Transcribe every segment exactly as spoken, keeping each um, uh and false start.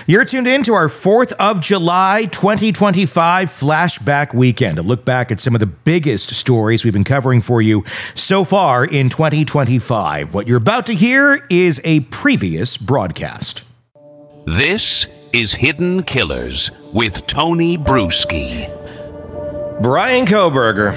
You're tuned in to our fourth of July twenty twenty-five flashback weekend, a look back at some of the biggest stories we've been covering for you so far in twenty twenty-five. What you're about to hear is a previous broadcast. This is Hidden Killers with Tony Bruschi. Bryan Kohberger.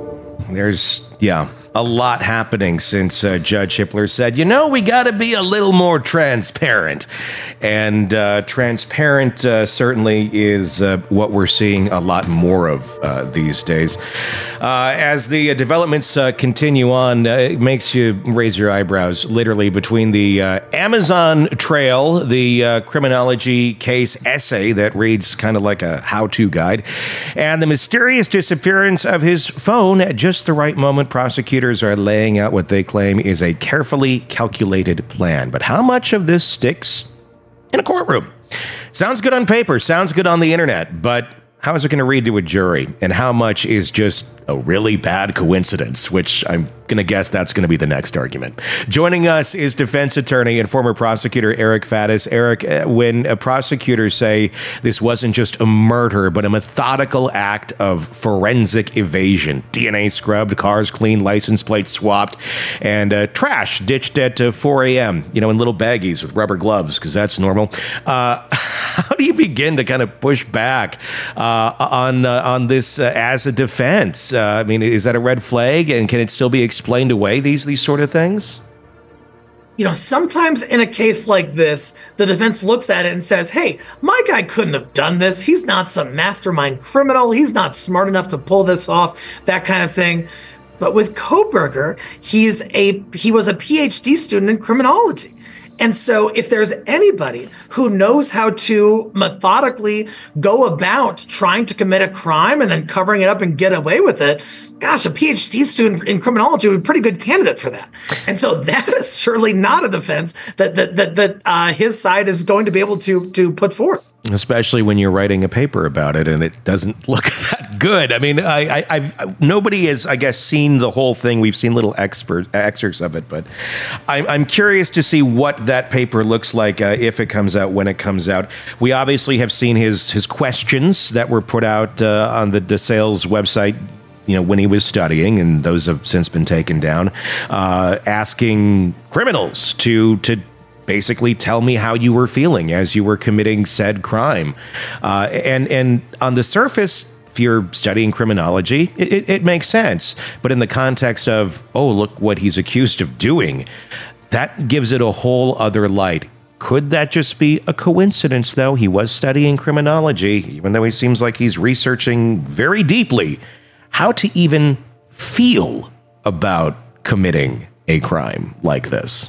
There's, yeah, a lot happening since uh, Judge Hippler said, you know, we got to be a little more transparent. And uh, transparent uh, certainly is uh, what we're seeing a lot more of uh, these days. Uh, as the uh, developments uh, continue on, uh, it makes you raise your eyebrows, literally, between the uh, Amazon trail, the uh, criminology case essay that reads kind of like a how-to guide, and the mysterious disappearance of his phone at just the right moment. Prosecutors are laying out what they claim is a carefully calculated plan. But how much of this sticks in a courtroom? Sounds good on paper, sounds good on the internet, but how is it going to read to a jury? And how much is just a really bad coincidence, which I'm going to guess that's going to be the next argument. Joining us is defense attorney and former prosecutor Eric Faddis. Eric, when a prosecutors say this wasn't just a murder, but a methodical act of forensic evasion, D N A scrubbed, cars cleaned, license plates swapped, and uh, trash ditched at uh, four a.m., you know, in little baggies with rubber gloves, because that's normal. Uh, how do you begin to kind of push back uh, on uh, on this uh, as a defense? Uh, I mean, is that a red flag, and can it still be explained away, these these sort of things? You know, sometimes in a case like this, the defense looks at it and says, hey, my guy couldn't have done this. He's not some mastermind criminal. He's not smart enough to pull this off, that kind of thing. But with Kohberger, he's a he was a P H D student in criminology. And so if there's anybody who knows how to methodically go about trying to commit a crime and then covering it up and get away with it, gosh, a P H D student in criminology would be a pretty good candidate for that. And so that is certainly not a defense that that that, that uh, his side is going to be able to to put forth. Especially when you're writing a paper about it and it doesn't look that good. I mean, I, I, I nobody has, I guess, seen the whole thing. We've seen little expert excerpts of it, but I'm, I'm curious to see what that paper looks like uh, if it comes out, when it comes out. We obviously have seen his his questions that were put out uh, on the DeSales website, you know, when he was studying, and those have since been taken down, uh, asking criminals to to. basically tell me how you were feeling as you were committing said crime. Uh, and, and on the surface, if you're studying criminology, it, it, it makes sense. But in the context of, oh, look what he's accused of doing, that gives it a whole other light. Could that just be a coincidence, though? He was studying criminology, even though he seems like he's researching very deeply how to even feel about committing a crime like this.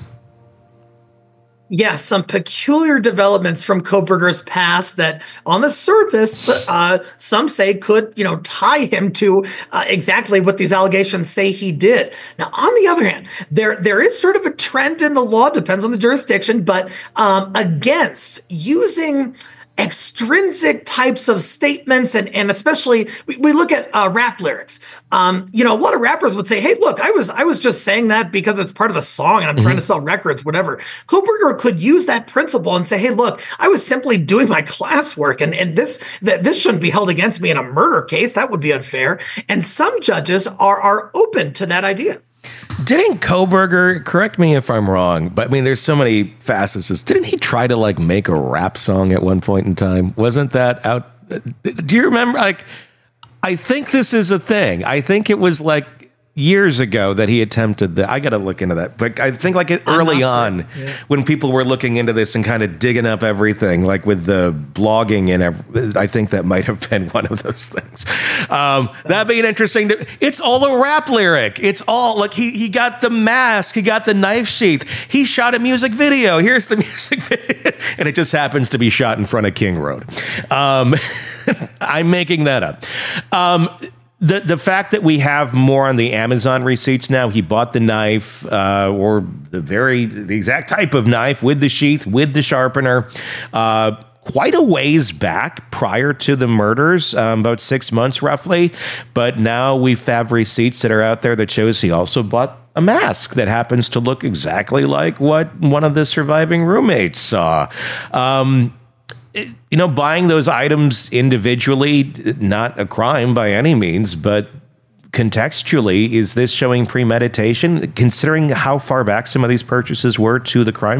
Yes, some peculiar developments from Kohberger's past that on the surface, uh, some say could, you know, tie him to uh, exactly what these allegations say he did. Now, on the other hand, there there is sort of a trend in the law, depends on the jurisdiction, but um, against using extrinsic types of statements, and, and especially we, we look at uh, rap lyrics. Um, you know, a lot of rappers would say, hey, look, I was I was just saying that because it's part of the song and I'm mm-hmm. trying to sell records, whatever. Kohberger could use that principle and say, hey, look, I was simply doing my classwork, and, and this that this shouldn't be held against me in a murder case. That would be unfair. And some judges are are open to that idea. Didn't Kohberger, correct me if I'm wrong, but I mean, there's so many facets. Didn't he try to like make a rap song at one point in time? Wasn't that out? Do you remember? Like, I think this is a thing. I think it was like years ago that he attempted that. I got to look into that. But I think like it early on yeah. when people were looking into this and kind of digging up everything, like with the blogging and every, I think that might have been one of those things. Um, that'd be an interesting, to, it's all a rap lyric. It's all like he, he got the mask, he got the knife sheath. He shot a music video. Here's the music video. And it just happens to be shot in front of King Road. Um, I'm making that up. Um, The the fact that we have more on the Amazon receipts now, he bought the knife uh, or the very the exact type of knife with the sheath, with the sharpener, uh, quite a ways back prior to the murders, um, about six months roughly. But now we have receipts that are out there that shows he also bought a mask that happens to look exactly like what one of the surviving roommates saw. Um, you know, buying those items individually, not a crime by any means, but contextually, is this showing premeditation, considering how far back some of these purchases were to the crime?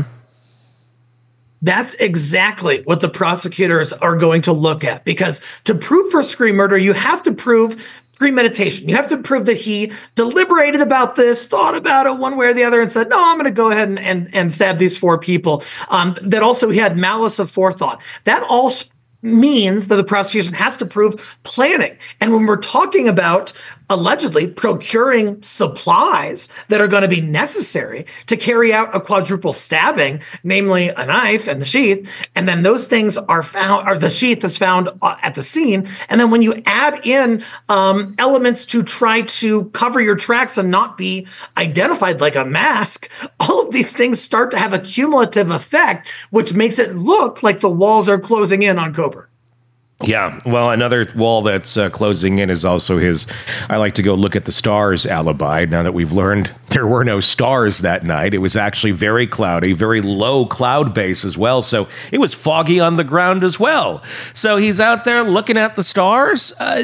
That's exactly what the prosecutors are going to look at, because to prove first-degree murder, you have to prove premeditation. You have to prove that he deliberated about this, thought about it one way or the other, and said, no, I'm going to go ahead and, and, and stab these four people. Um, that also he had malice of forethought. That all means that the prosecution has to prove planning. And when we're talking about allegedly procuring supplies that are going to be necessary to carry out a quadruple stabbing, namely a knife and the sheath, and then those things are found, or the sheath is found at the scene. And then when you add in um, elements to try to cover your tracks and not be identified like a mask, all of these things start to have a cumulative effect, which makes it look like the walls are closing in on Kohberger. Yeah, well, another wall that's uh, closing in is also his, I like to go look at the stars alibi. Now that we've learned there were no stars that night, it was actually very cloudy, very low cloud base as well. So it was foggy on the ground as well. So he's out there looking at the stars. Uh,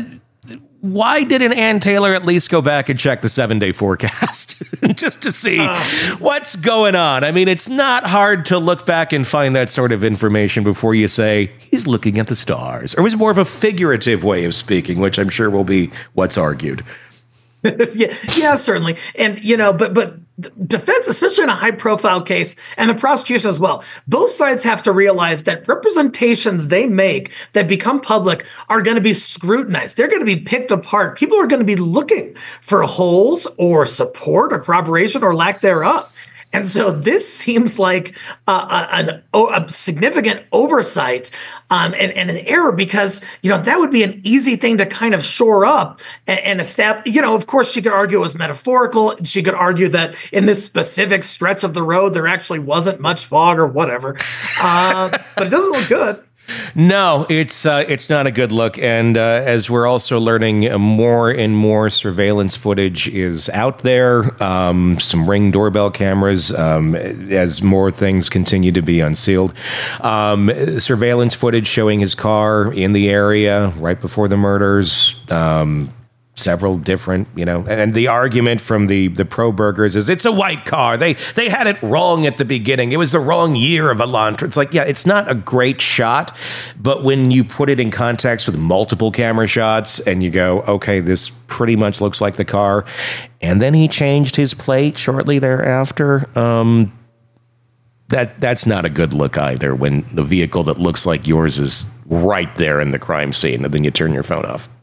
Why didn't Ann Taylor at least go back and check the seven-day forecast just to see uh, what's going on? I mean, it's not hard to look back and find that sort of information before you say, he's looking at the stars. Or was it more of a figurative way of speaking, which I'm sure will be what's argued? yeah, yeah, certainly. And, you know, but but defense, especially in a high profile case, and the prosecution as well, both sides have to realize that representations they make that become public are going to be scrutinized. They're going to be picked apart. People are going to be looking for holes or support or corroboration or lack thereof. And so this seems like uh, an, a significant oversight um, and, and an error, because, you know, that would be an easy thing to kind of shore up and, and establish. You know, of course, she could argue it was metaphorical. She could argue that in this specific stretch of the road, there actually wasn't much fog or whatever. Uh, but it doesn't look good. No, it's uh, it's not a good look. And uh, as we're also learning, uh, more and more surveillance footage is out there. Um, some Ring doorbell cameras, um, as more things continue to be unsealed. Um, surveillance footage showing his car in the area right before the murders. Um, several different, you know, and the argument from the the pro-burgers is it's a white car. They they had it wrong at the beginning. It was the wrong year of Elantra. It's like, yeah, it's not a great shot, but when you put it in context with multiple camera shots and you go, okay, this pretty much looks like the car. And then he changed his plate shortly thereafter. Um, that that's not a good look either, when the vehicle that looks like yours is right there in the crime scene and then you turn your phone off.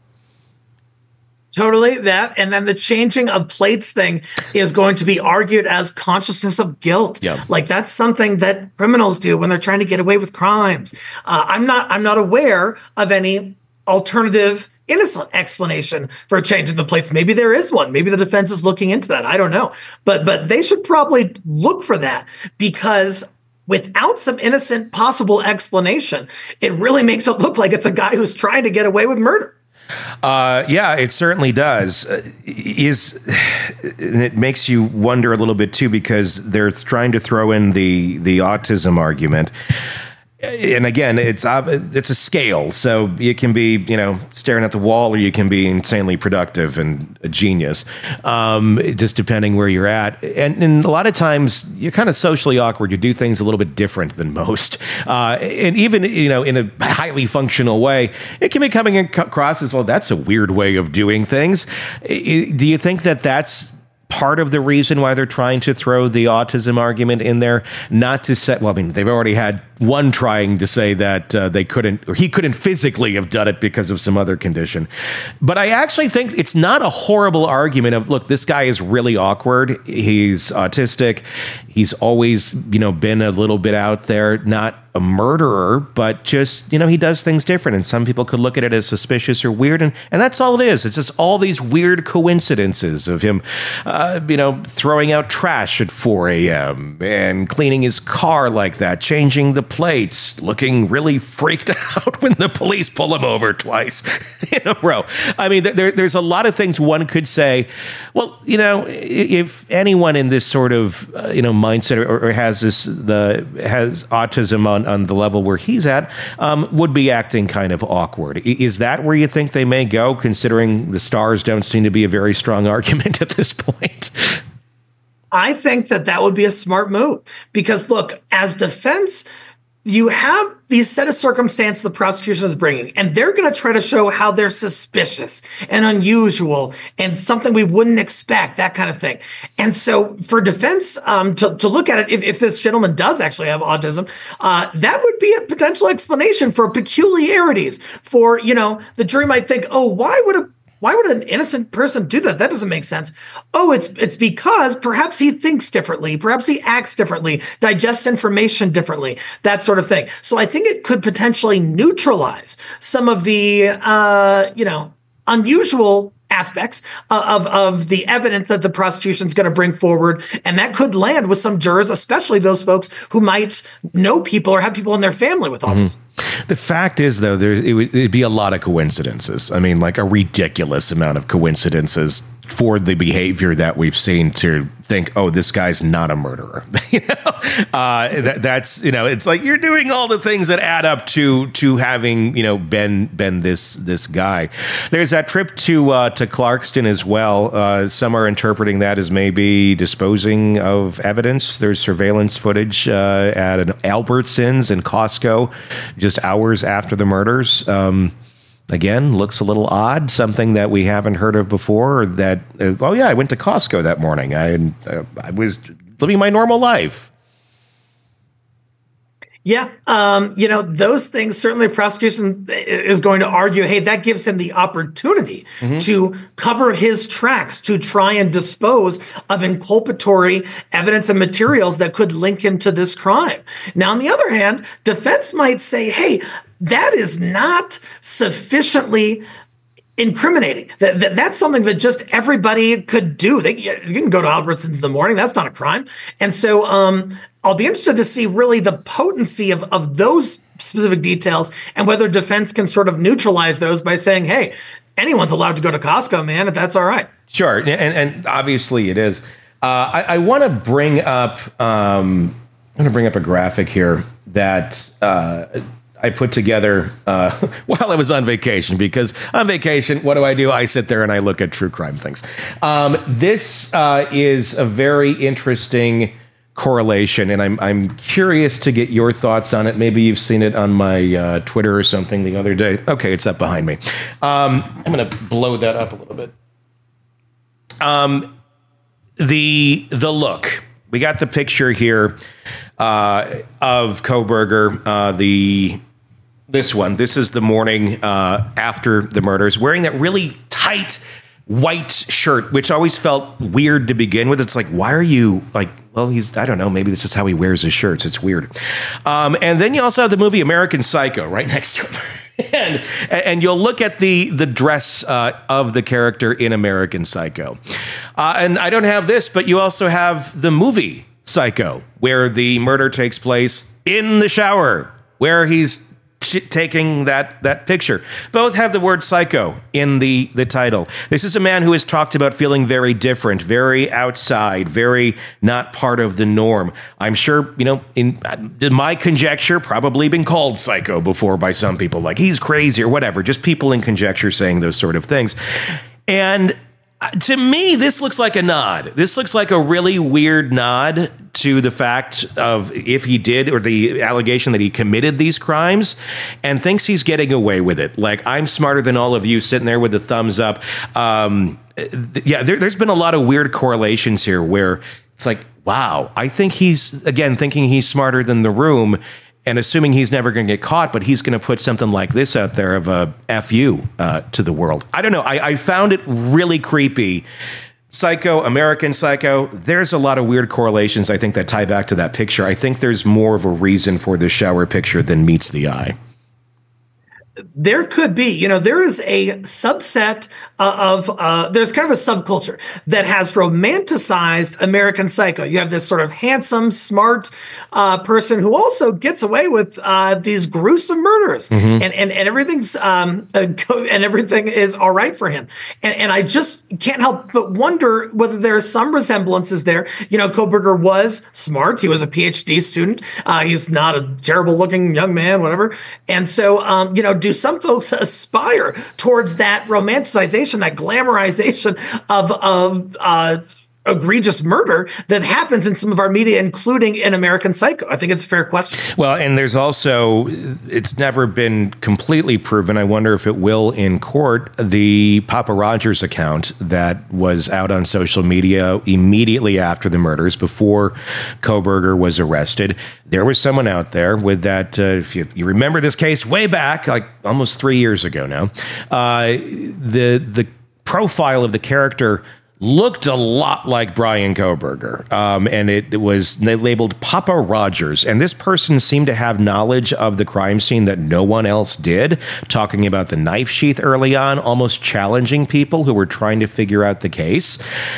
Totally that. And then the changing of plates thing is going to be argued as consciousness of guilt. Yeah. Like that's something that criminals do when they're trying to get away with crimes. Uh, I'm not I'm not aware of any alternative innocent explanation for changing the plates. Maybe there is one. Maybe the defense is looking into that. I don't know. But but they should probably look for that, because without some innocent possible explanation, it really makes it look like it's a guy who's trying to get away with murder. Uh, yeah, it certainly does. Uh, is and it makes you wonder a little bit too, because they're trying to throw in the the autism argument. And again, it's it's a scale, so you can be, you know, staring at the wall, or you can be insanely productive and a genius, um, just depending where you're at. And, and a lot of times, you're kind of socially awkward. You do things a little bit different than most, uh, and even, you know, in a highly functional way, it can be coming across as, well, that's a weird way of doing things. Do you think that that's part of the reason why they're trying to throw the autism argument in there? Not to say, well, I mean, they've already had one trying to say that uh, they couldn't, or he couldn't physically have done it because of some other condition. But I actually think it's not a horrible argument of, look, this guy is really awkward. He's autistic. He's always, you know, been a little bit out there, not a murderer, but just, you know, he does things different. And some people could look at it as suspicious or weird. And, and that's all it is. It's just all these weird coincidences of him, uh, you know, throwing out trash at four a.m. and cleaning his car like that, changing the plates, looking really freaked out when the police pull him over twice in a row. I mean, there, there's a lot of things one could say. Well, you know, if anyone in this sort of, uh, you know, mindset or, or has this, the has autism on on, on the level where he's at, um, would be acting kind of awkward. I- Is that where you think they may go, considering the stars don't seem to be a very strong argument at this point? I think that that would be a smart move because, look, as defense, you have these set of circumstances the prosecution is bringing, and they're going to try to show how they're suspicious and unusual and something we wouldn't expect, that kind of thing. And so for defense um, to, to look at it, if, if this gentleman does actually have autism, uh, that would be a potential explanation for peculiarities. For, you know, the jury might think, oh, why would a Why would an innocent person do that? That doesn't make sense. Oh, it's it's because perhaps he thinks differently. Perhaps he acts differently, digests information differently, that sort of thing. So I think it could potentially neutralize some of the, uh, you know, unusual aspects of, of the evidence that the prosecution is going to bring forward. And that could land with some jurors, especially those folks who might know people or have people in their family with autism. Mm-hmm. The fact is, though, there it would it'd be a lot of coincidences. I mean, like a ridiculous amount of coincidences for the behavior that we've seen to think, oh, this guy's not a murderer. you know, uh, that, that's you know, it's like you're doing all the things that add up to to having you know been been this this guy. There's that trip to uh, to Clarkston as well. Uh, some are interpreting that as maybe disposing of evidence. There's surveillance footage uh, at an Albertsons and Costco just hours after the murders. Um, Again, looks a little odd, something that we haven't heard of before. That, uh, oh yeah, I went to Costco that morning. I, uh, I was living my normal life. Yeah, um, you know, those things, certainly prosecution is going to argue, hey, that gives him the opportunity mm-hmm. to cover his tracks, to try and dispose of inculpatory evidence and materials that could link him to this crime. Now, on the other hand, defense might say, hey, that is not sufficiently incriminating. That, that that's something that just everybody could do. They, you can go to Albertsons in the morning. That's not a crime. And so um, I'll be interested to see really the potency of, of those specific details and whether defense can sort of neutralize those by saying, hey, anyone's allowed to go to Costco, man, if that's all right. Sure. And, and obviously it is. Uh, I, I want to bring up, um, I'm going to bring up a graphic here that, uh, I put together uh, while I was on vacation, because on vacation, what do I do? I sit there and I look at true crime things. Um, this uh, is a very interesting correlation, and I'm I'm curious to get your thoughts on it. Maybe you've seen it on my uh, Twitter or something the other day. Okay, it's up behind me. Um, I'm going to blow that up a little bit. Um, the the look. We got the picture here uh, of Kohberger, uh, the this one. This is the morning uh, after the murders, wearing that really tight white shirt, which always felt weird to begin with. It's like, why are you like, well, he's, I don't know, maybe this is how he wears his shirts. It's weird. Um, and then you also have the movie American Psycho right next to him. and, and you'll look at the, the dress uh, of the character in American Psycho. Uh, and I don't have this, but you also have the movie Psycho, where the murder takes place in the shower, where he's taking that that picture. Both have the word psycho in the the title. This is a man who has talked about feeling very different, very outside, very not part of the norm. I'm sure, you know, in my conjecture, probably been called psycho before by some people, like he's crazy or whatever, just people in conjecture saying those sort of things. And to me, this looks like a nod. This looks like a really weird nod to the fact of if he did, or the allegation that he committed these crimes and thinks he's getting away with it. Like, I'm smarter than all of you, sitting there with the thumbs up. Um, th- yeah, there, there's been a lot of weird correlations here where it's like, wow, I think he's, again, thinking he's smarter than the room and assuming he's never going to get caught, but he's going to put something like this out there of a F you uh, to the world. I don't know. I, I found it really creepy. Psycho, American Psycho, there's a lot of weird correlations, I think, that tie back to that picture. I think there's more of a reason for the shower picture than meets the eye. there could be, you know, there is a subset uh, of, uh, there's kind of a subculture that has romanticized American Psycho. You have this sort of handsome, smart uh, person who also gets away with uh, these gruesome murders, mm-hmm. and, and and everything's um, uh, and everything is all right for him. And and I just can't help but wonder whether there are some resemblances there. You know, Kohberger was smart. He was a P H D student. Uh, he's not a terrible looking young man, whatever. And so, um, you know, do some folks aspire towards that romanticization, that glamorization of of uh, egregious murder that happens in some of our media, including in American Psycho? I think it's a fair question. Well, and there's also, it's never been completely proven, I wonder if it will in court, the Papa Rogers account that was out on social media immediately after the murders, before Kohberger was arrested. There was someone out there with that, uh, if you, you remember this case way back, like almost three years ago now, uh, the the profile of the character looked a lot like Bryan Kohberger, um, and it, it was they labeled Papa Rogers. And this person seemed to have knowledge of the crime scene that no one else did, talking about the knife sheath early on, almost challenging people who were trying to figure out the case.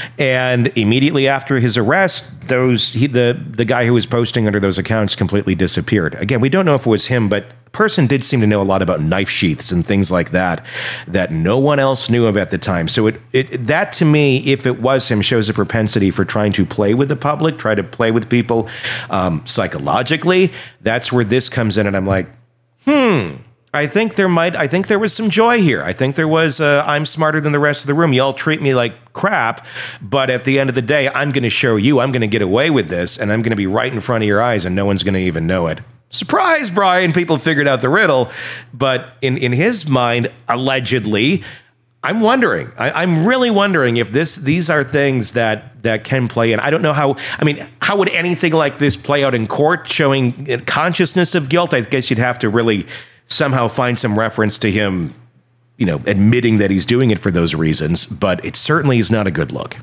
And immediately after his arrest, those he, the the guy who was posting under those accounts completely disappeared. Again, we don't know if it was him, but person did seem to know a lot about knife sheaths and things like that that no one else knew of at the time. So it, it that to me, if it was him, shows a propensity for trying to play with the public, try to play with people um, psychologically. That's where this comes in, and I'm like, hmm. I think there might. I think there was some joy here. I think there was. Uh, I'm smarter than the rest of the room. Y'all treat me like crap, but at the end of the day, I'm going to show you. I'm going to get away with this, and I'm going to be right in front of your eyes, and no one's going to even know it. Surprise, Brian, people figured out the riddle. But in, in his mind, allegedly, I'm wondering, I, I'm really wondering if this these are things that that can play in. I don't know how, I mean, how would anything like this play out in court, showing consciousness of guilt? I guess you'd have to really somehow find some reference to him, you know, admitting that he's doing it for those reasons. But it certainly is not a good look.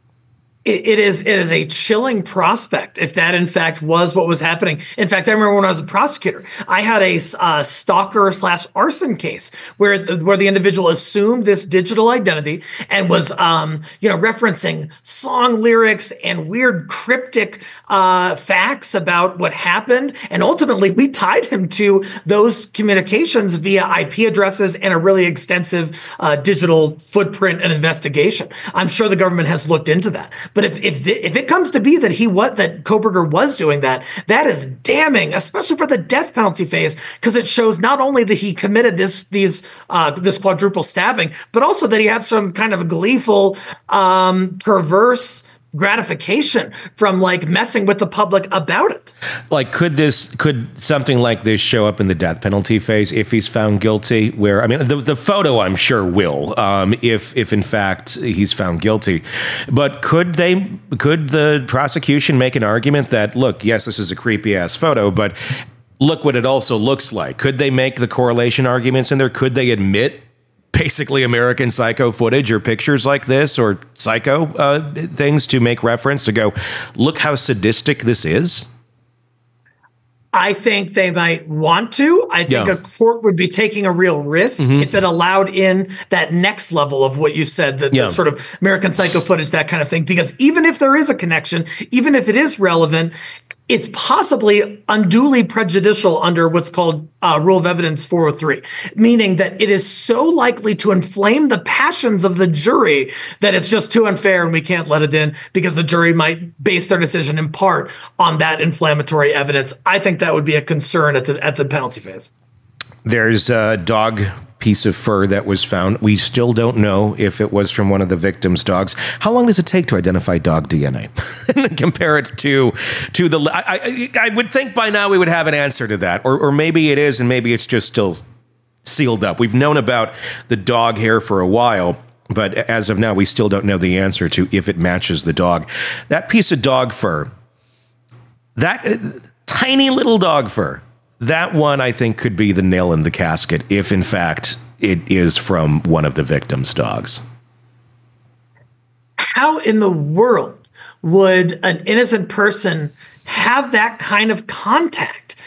It is it is a chilling prospect if that, in fact, was what was happening. In fact, I remember when I was a prosecutor, I had a uh, stalker slash arson case where the, where the individual assumed this digital identity and was, um, you know, referencing song lyrics and weird cryptic uh, facts about what happened. And ultimately, we tied him to those communications via I P addresses and a really extensive uh, digital footprint and investigation. I'm sure the government has looked into that. But if if the, if it comes to be that he what that Kohberger was doing that, that is damning, especially for the death penalty phase, because it shows not only that he committed this these uh, this quadruple stabbing, but also that he had some kind of gleeful, um, perverse gratification from like messing with the public about it. Like, could this, could something like this show up in the death penalty phase if he's found guilty? Where, I mean, the, the photo I'm sure will, um, if if in fact he's found guilty. But could they, could the prosecution make an argument that, look, yes, this is a creepy ass photo, but look what it also looks like? Could they make the correlation arguments in there? Could they admit basically American Psycho footage or pictures like this or Psycho uh, things to make reference to go, look how sadistic this is? I think they might want to. I think yeah. a court would be taking a real risk mm-hmm. if it allowed in that next level of what you said, the, yeah. the sort of American Psycho footage, that kind of thing. Because even if there is a connection, even if it is relevant, it's possibly unduly prejudicial under what's called uh, Rule of Evidence four oh three, meaning that it is so likely to inflame the passions of the jury that it's just too unfair and we can't let it in because the jury might base their decision in part on that inflammatory evidence. I think that would be a concern at the at the penalty phase. There's a dog piece of fur that was found. We still don't know if it was from one of the victims' dogs. How long does it take to identify dog D N A? And then compare it to to the. I, I, I would think by now we would have an answer to that, or or maybe it is, and maybe it's just still sealed up. We've known about the dog hair for a while, but as of now, we still don't know the answer to if it matches the dog. That piece of dog fur, that uh, tiny little dog fur. That one, I think, could be the nail in the casket if, in fact, it is from one of the victim's dogs. How in the world would an innocent person have that kind of contact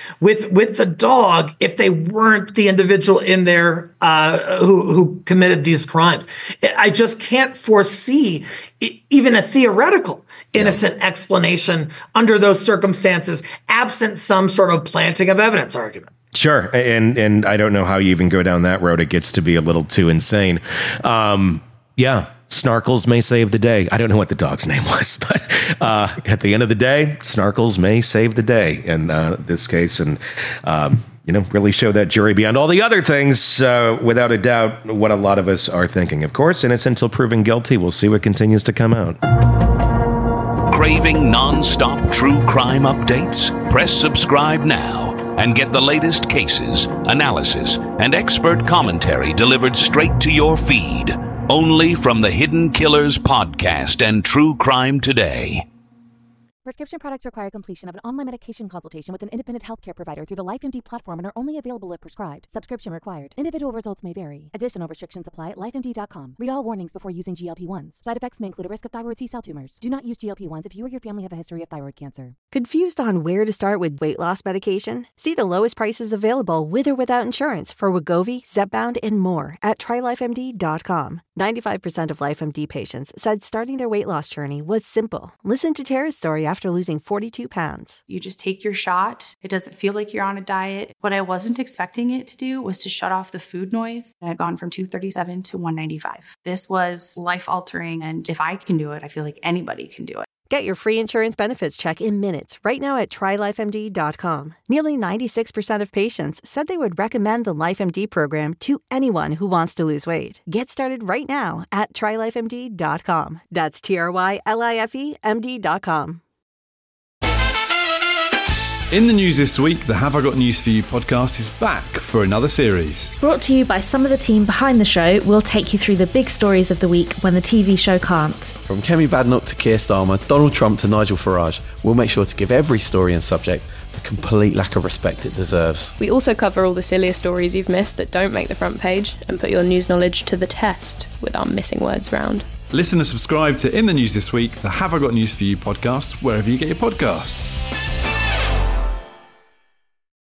with with the dog if they weren't the individual in there uh, who who committed these crimes. I just can't foresee even a theoretical innocent yeah. explanation under those circumstances, absent some sort of planting of evidence argument. Sure. And and I don't know how you even go down that road. It gets to be a little too insane. Um, yeah. Snarkles may save the day. I don't know what the dog's name was, but uh, at the end of the day, Snarkles may save the day in uh, this case. And, um, you know, really show that jury beyond all the other things, uh, without a doubt, what a lot of us are thinking. Of course, innocent until proven guilty. We'll see what continues to come out. Craving non-stop true crime updates? Press subscribe now and get the latest cases, analysis, and expert commentary delivered straight to your feed. Only from the Hidden Killers podcast and True Crime Today. Prescription products require completion of an online medication consultation with an independent healthcare provider through the LifeMD platform and are only available if prescribed. Subscription required. Individual results may vary. Additional restrictions apply at life M D dot com. Read all warnings before using G L P ones. Side effects may include a risk of thyroid C-cell tumors. Do not use G L P ones if you or your family have a history of thyroid cancer. Confused on where to start with weight loss medication? See the lowest prices available with or without insurance for Wegovy, Zepbound, and more at try life M D dot com. ninety-five percent of LifeMD patients said starting their weight loss journey was simple. Listen to Tara's story after losing forty-two pounds. You just take your shot. It doesn't feel like you're on a diet. What I wasn't expecting it to do was to shut off the food noise. I'd gone from two thirty-seven to one ninety-five. This was life-altering, and if I can do it, I feel like anybody can do it. Get your free insurance benefits check in minutes right now at try life M D dot com. Nearly ninety-six percent of patients said they would recommend the LifeMD program to anyone who wants to lose weight. Get started right now at try life M D dot com. That's T R Y L I F E M D dot com. In the news this week, the Have I Got News For You podcast is back for another series. Brought to you by some of the team behind the show, we'll take you through the big stories of the week when the T V show can't. From Kemi Badenoch to Keir Starmer, Donald Trump to Nigel Farage, we'll make sure to give every story and subject the complete lack of respect it deserves. We also cover all the sillier stories you've missed that don't make the front page and put your news knowledge to the test with our missing words round. Listen and subscribe to In the News This Week, the Have I Got News For You podcast, wherever you get your podcasts.